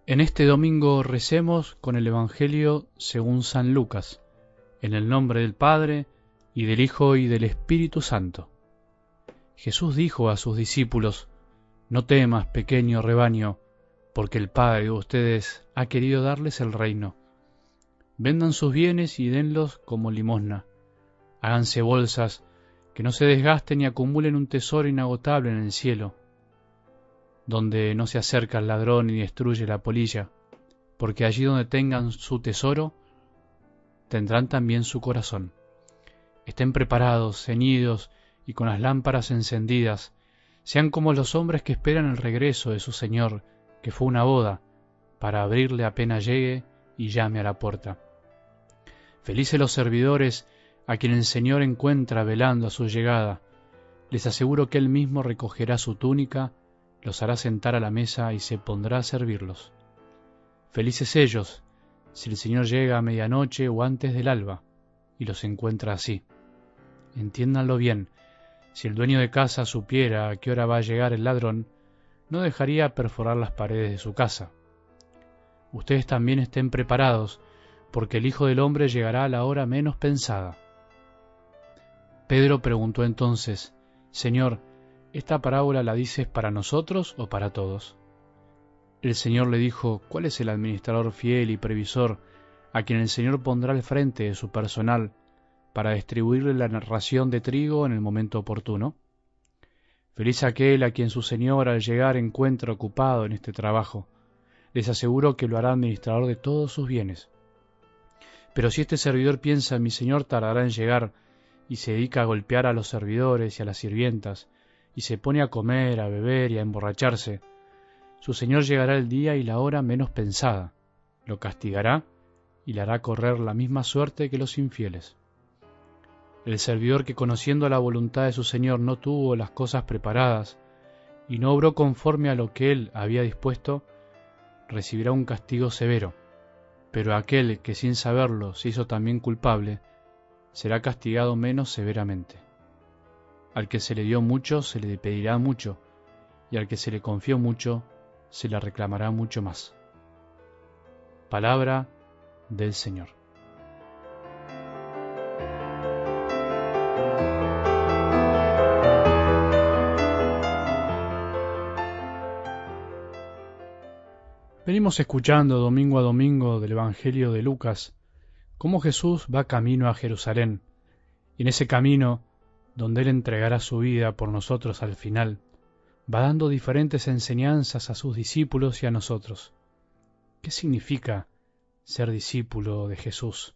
En este domingo recemos con el Evangelio según San Lucas, en el nombre del Padre, y del Hijo, y del Espíritu Santo. Jesús dijo a sus discípulos: «No temas, pequeño rebaño, porque el Padre de ustedes ha querido darles el reino. Vendan sus bienes y denlos como limosna. Háganse bolsas que no se desgasten y acumulen un tesoro inagotable en el cielo, donde no se acerca el ladrón y destruye la polilla, porque allí donde tengan su tesoro, tendrán también su corazón. Estén preparados, ceñidos y con las lámparas encendidas, sean como los hombres que esperan el regreso de su Señor, que fue una boda, para abrirle apenas llegue y llame a la puerta. Felices los servidores a quien el Señor encuentra velando a su llegada. Les aseguro que Él mismo recogerá su túnica, los hará sentar a la mesa y se pondrá a servirlos. Felices ellos, si el Señor llega a medianoche o antes del alba, y los encuentra así. Entiéndanlo bien, si el dueño de casa supiera a qué hora va a llegar el ladrón, no dejaría perforar las paredes de su casa. Ustedes también estén preparados, porque el Hijo del Hombre llegará a la hora menos pensada». Pedro preguntó entonces: «Señor, ¿esta parábola la dices para nosotros o para todos?». El Señor le dijo: «¿Cuál es el administrador fiel y previsor a quien el Señor pondrá al frente de su personal para distribuirle la ración de trigo en el momento oportuno? Feliz aquel a quien su Señor al llegar encuentra ocupado en este trabajo. Les aseguro que lo hará administrador de todos sus bienes. Pero si este servidor piensa: mi Señor tardará en llegar, y se dedica a golpear a los servidores y a las sirvientas, y se pone a comer, a beber y a emborracharse, su Señor llegará el día y la hora menos pensada, lo castigará y le hará correr la misma suerte que los infieles. El servidor que, conociendo la voluntad de su Señor, no tuvo las cosas preparadas y no obró conforme a lo que él había dispuesto, recibirá un castigo severo, pero aquel que sin saberlo se hizo también culpable, será castigado menos severamente. Al que se le dio mucho, se le pedirá mucho, y al que se le confió mucho, se le reclamará mucho más». Palabra del Señor. Venimos escuchando domingo a domingo del Evangelio de Lucas cómo Jesús va camino a Jerusalén, y en ese camino, donde Él entregará su vida por nosotros al final, va dando diferentes enseñanzas a sus discípulos y a nosotros. ¿Qué significa ser discípulo de Jesús?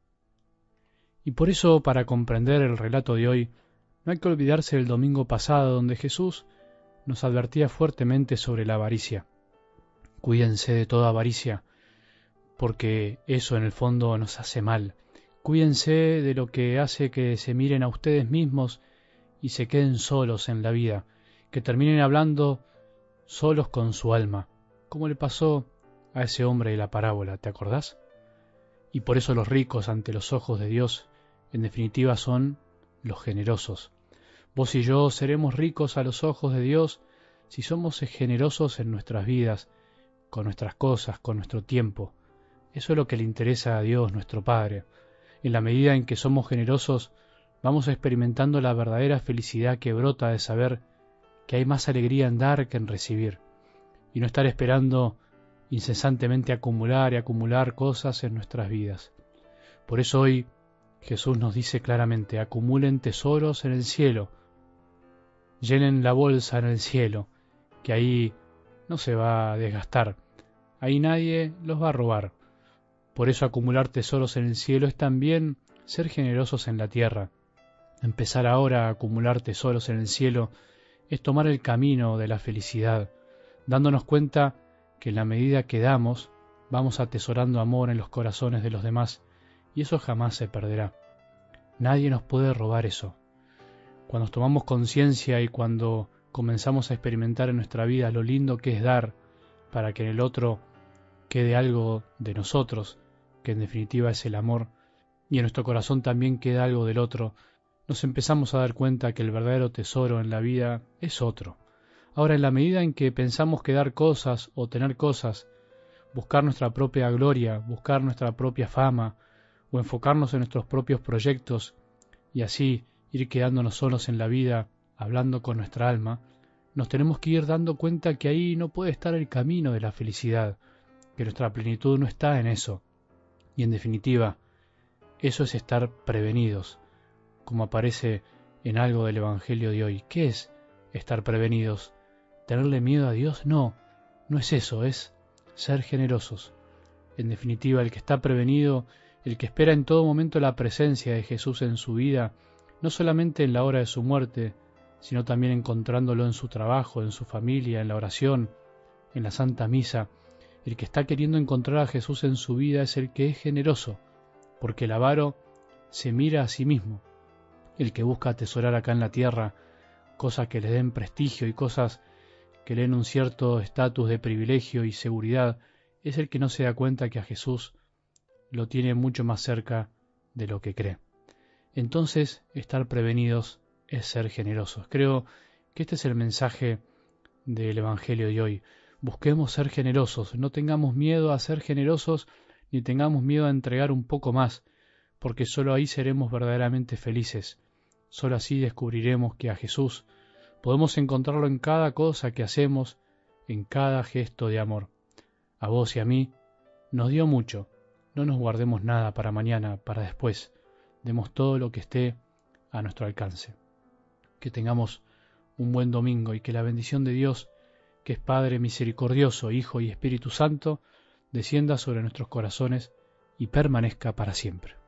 Y por eso, para comprender el relato de hoy, no hay que olvidarse del domingo pasado, donde Jesús nos advertía fuertemente sobre la avaricia. Cuídense de toda avaricia, porque eso en el fondo nos hace mal. Cuídense de lo que hace que se miren a ustedes mismos y se queden solos en la vida, que terminen hablando solos con su alma, como le pasó a ese hombre de la parábola, ¿te acordás? Y por eso los ricos ante los ojos de Dios, en definitiva, son los generosos. Vos y yo seremos ricos a los ojos de Dios si somos generosos en nuestras vidas, con nuestras cosas, con nuestro tiempo. Eso es lo que le interesa a Dios, nuestro Padre. En la medida en que somos generosos, vamos experimentando la verdadera felicidad que brota de saber que hay más alegría en dar que en recibir, y no estar esperando incesantemente acumular y acumular cosas en nuestras vidas. Por eso hoy Jesús nos dice claramente: acumulen tesoros en el cielo, llenen la bolsa en el cielo, que ahí no se va a desgastar, ahí nadie los va a robar. Por eso acumular tesoros en el cielo es también ser generosos en la tierra. Empezar ahora a acumular tesoros en el cielo es tomar el camino de la felicidad, dándonos cuenta que en la medida que damos, vamos atesorando amor en los corazones de los demás, y eso jamás se perderá. Nadie nos puede robar eso. Cuando tomamos conciencia y cuando comenzamos a experimentar en nuestra vida lo lindo que es dar, para que en el otro quede algo de nosotros, que en definitiva es el amor, y en nuestro corazón también queda algo del otro, nos empezamos a dar cuenta que el verdadero tesoro en la vida es otro. Ahora, en la medida en que pensamos que dar cosas o tener cosas buscar nuestra propia gloria, buscar nuestra propia fama, o enfocarnos en nuestros propios proyectos y así ir quedándonos solos en la vida, hablando con nuestra alma, nos tenemos que ir dando cuenta que ahí no puede estar el camino de la felicidad, que nuestra plenitud no está en eso. Y en definitiva, eso es estar prevenidos, como aparece en algo del Evangelio de hoy. ¿Qué es estar prevenidos? ¿Tenerle miedo a Dios? No, no es eso, es ser generosos. En definitiva, el que está prevenido, el que espera en todo momento la presencia de Jesús en su vida, no solamente en la hora de su muerte, sino también encontrándolo en su trabajo, en su familia, en la oración, en la Santa Misa. El que está queriendo encontrar a Jesús en su vida es el que es generoso, porque el avaro se mira a sí mismo. El que busca atesorar acá en la tierra cosas que le den prestigio y cosas que le den un cierto estatus de privilegio y seguridad, es el que no se da cuenta que a Jesús lo tiene mucho más cerca de lo que cree. Entonces, estar prevenidos es ser generosos. Creo que este es el mensaje del Evangelio de hoy. Busquemos ser generosos, no tengamos miedo a ser generosos, ni tengamos miedo a entregar un poco más, porque solo ahí seremos verdaderamente felices. Solo así descubriremos que a Jesús podemos encontrarlo en cada cosa que hacemos, en cada gesto de amor. A vos y a mí nos dio mucho. No nos guardemos nada para mañana, para después. Demos todo lo que esté a nuestro alcance. Que tengamos un buen domingo y que la bendición de Dios, que es Padre misericordioso, Hijo y Espíritu Santo, descienda sobre nuestros corazones y permanezca para siempre.